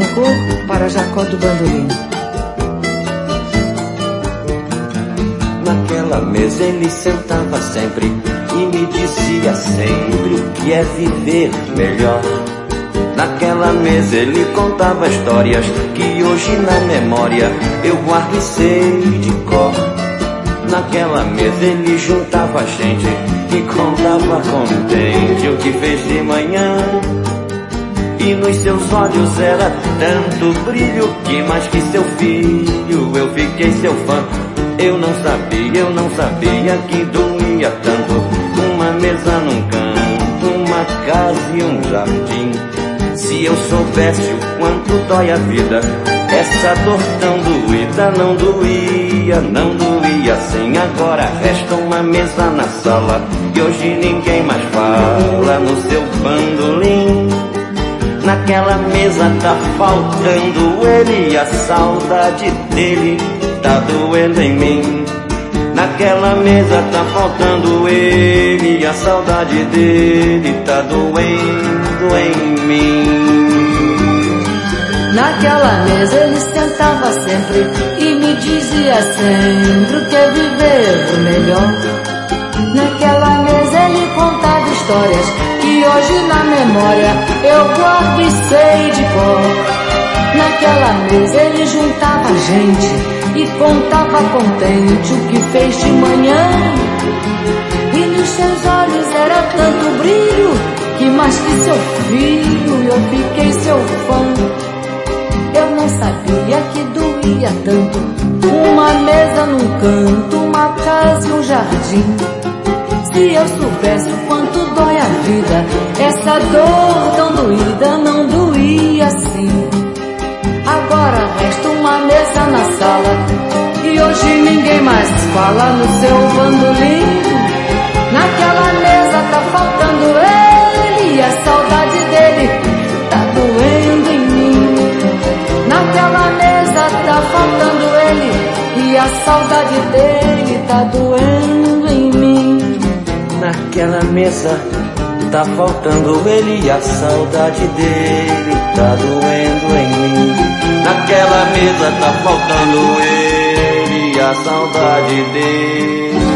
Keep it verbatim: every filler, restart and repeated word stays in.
rancor para Jacó do bandolim. Naquela mesa ele sentava sempre e me dizia sempre o que é viver melhor. Naquela mesa ele contava histórias que hoje na memória eu guardo e sei de cor. Naquela mesa ele juntava a gente e contava contente o que fez de manhã. E nos seus olhos era tanto brilho que mais que seu filho eu fiquei seu fã. Eu não sabia, eu não sabia que doía tanto uma mesa num canto, uma casa e um jardim. Se eu soubesse o quanto dói a vida, essa dor tão doída não doía, não doía assim. Agora resta uma mesa na sala e hoje ninguém mais fala no seu bandolim. Naquela mesa tá faltando ele e a saudade dele tá doendo em mim. Naquela mesa tá faltando ele e a saudade dele tá doendo em mim. Naquela mesa ele sentava sempre e me dizia sempre o que é viver melhor. Naquela mesa ele contava histórias que hoje na memória eu guardo e sei de cor. Naquela mesa ele juntava gente e contava contente o que fez de manhã. E nos seus olhos era tanto brilho que mais que seu filho eu fiquei seu fã. Eu não sabia que doía tanto uma mesa num canto, uma casa e um jardim. Se eu soubesse o quanto dói a vida, essa dor tão doída não doía assim. Agora resta uma mesa na sala e hoje ninguém mais fala no seu bandolim. Naquela mesa tá faltando ele e a saudade dele tá doendo em mim. Naquela mesa tá faltando ele e a saudade dele tá doendo em mim. Naquela mesa tá faltando ele e a saudade dele tá doendo em mim. Naquela mesa tá faltando ele e a saudade dele